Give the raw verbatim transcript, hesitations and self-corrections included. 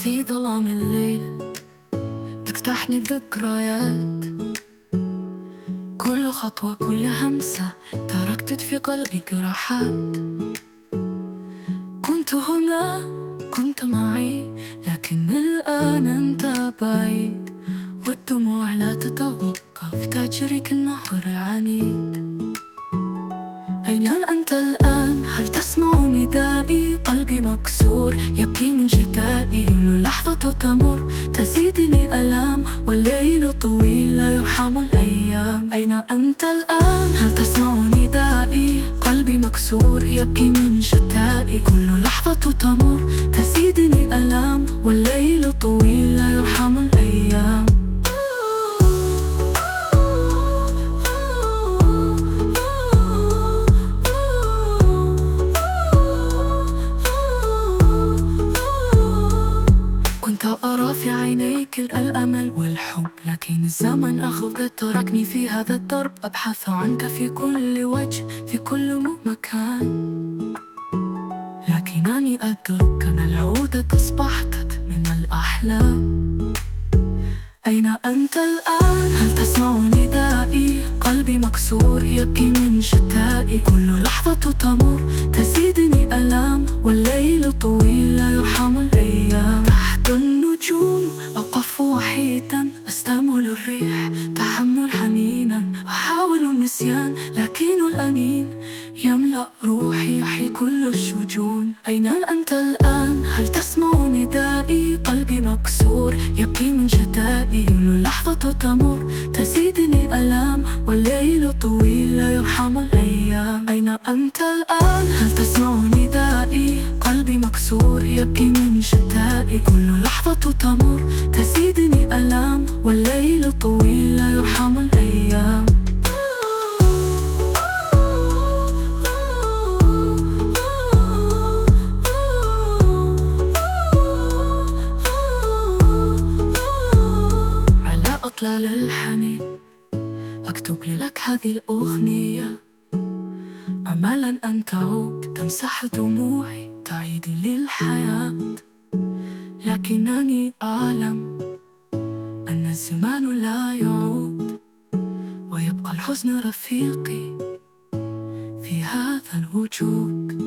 في ظلام الليل تفتحني الذكريات، كل خطوة كل همسة تركت في قلبي جراحات. كنت هنا كنت معي، لكن الآن أنت بعيد، والدموع لا تتوقف تجري كالنهر عنيد. أين أنت الآن؟ هل تسمع ندائي؟ قلبي مكسور يبكي من جدائي، كل لحظة تمر تزيدني ألام، والليل طويل لا يرحم الأيام. أين أنت الآن؟ هل تسمع ندائي؟ قلبي مكسور يبكي من جدائي، كل لحظة تمر تزيدني ألام، والليل طويل لا يرحم الأيام. كنت أرى في عينيك الأمل والحب، لكن الزمن أخذ تركني في هذا الدرب، أبحث عنك في كل وجه في كل مكان، لكنني أدرك أن العودة أصبحت من الأحلام. أين أنت الآن؟ هل تسمع ندائي؟ قلبي مكسور يبكي من جدائي، كل لحظة تمر تزيدني ألام، والليل طويل لا يرحم الأيام. تحت النجوم أقف وحيدا أستمل الريح، تحمل حنينا أحاول النسيان، لكن الأنين يملأ روحي يحيي كل الشجون. أين أنت الآن؟ هل تسمع ندائي؟ قلبي مكسور يبكي من جدائي، كل لحظة تمر تزيدني ألام، والليل طويل لا يرحم الأيام. أين أنت الآن؟ هل تسمع ندائي؟ قلبي مكسور يبكي من جدائي، كل لحظة تمر تزيدني ألام، والليل طويل لا يرحم الأيام. أطلال الحنين أكتب لك هذه الأغنية، أملا أن تعود تمسح دموعي تعيد لي الحياة، لكنني أعلم أن الزمان لا يعود، ويبقى الحزن رفيقي في هذا الوجود.